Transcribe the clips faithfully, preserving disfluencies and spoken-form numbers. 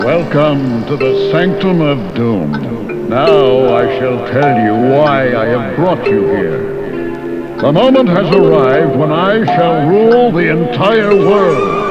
Welcome to the Sanctum of Doom. Now I shall tell you why I have brought you here. The moment has arrived when I shall rule the entire world.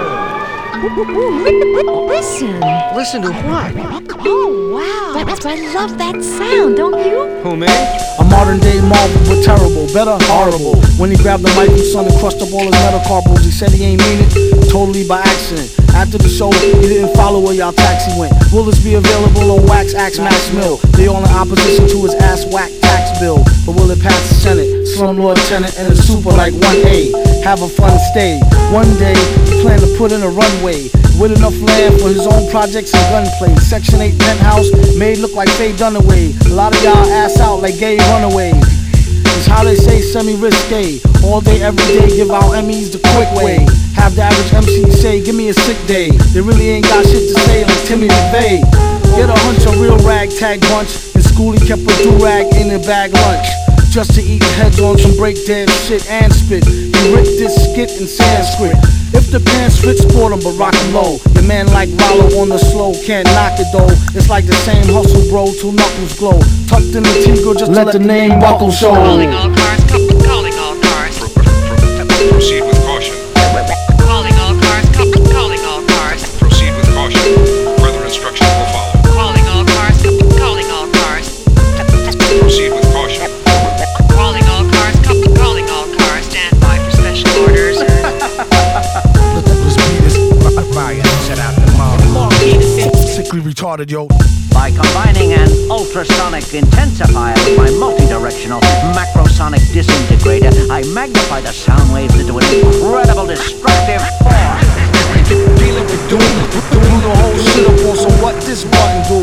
Listen. Listen to what? Oh, wow. That's, I love that sound, don't you? Who, me? A modern day Marvel, but terrible, better horrible. When he grabbed the mic from Son and crushed up all his metacarpals, he said he ain't mean it, totally by accident. After the show, he didn't follow where y'all taxi went. Will this be available on Wax, Axe, Max Mill? They all in opposition to his ass whack tax bill. But will it pass the Senate? Slumlord tenant and a super like one A. Have a fun stay. One day, he planned to put in a runway with enough land for his own projects and gunplay. Section eight penthouse made look like Faye Dunaway. A lot of y'all ass out like gay runaways. It's how they say semi-risque. All day, every day, give out Emmys the quick way. Have the average M C say, give me a sick day. They really ain't got shit to say like Timmy McVeigh. Get a hunch, a real ragtag bunch. In school he kept a do-rag in a bag lunch, just to eat heads on some break dead shit and spit. He ripped this skit in Sanskrit. If the pants fit, sport 'em, but rock 'em low. Your man like Rollo on the slow, can't knock it though. It's like the same hustle, bro, till knuckles glow. Tucked in the T-girl, just let, let the name buckle show. Calling all cars, ca- calling all cars. Proceed with caution. Calling all cars, ca- calling all cars. Proceed with caution. Further instructions will follow. Calling all cars, ca- calling all cars. Proceed with caution. Calling all cars, ca- calling all cars. Stand by for special orders. Sickly retarded, yo. By combining an ultrasonic intensifier with my multi-directional macrosonic disintegrator, I magnify the sound waves into an incredible destructive force. Dealing with doom, doom the whole shit up on, so what this button do?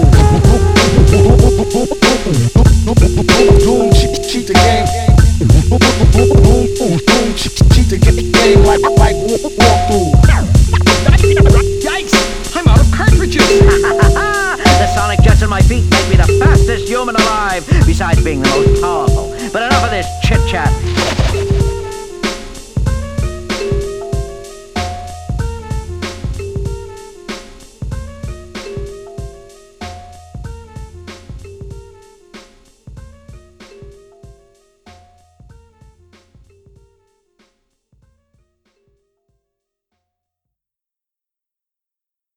Doom cheat, cheat the game. Doom, doom cheat, cheat the game like like walk through. Yikes! I'm out of cartridges! The sonic jets in my feet make me the fastest human alive, besides being the most powerful. But enough of this chit-chat.